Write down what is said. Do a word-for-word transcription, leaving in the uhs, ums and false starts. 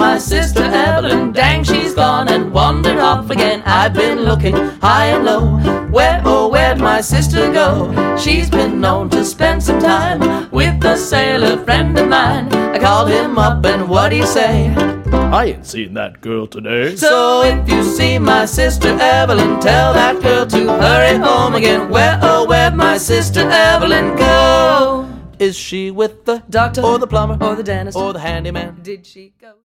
my sister Evelyn, dang she's gone and wandered off again. I've been looking high and low, where oh where'd my sister go? She's been known to spend some time with a sailor friend of mine. I called him up and what'd he say? I ain't seen that girl today. So if you see my sister Evelyn, tell that girl to hurry home again. Where oh where'd my sister Evelyn go? Is she with the Doctor or the plumber or the dentist or the handyman? Did she go?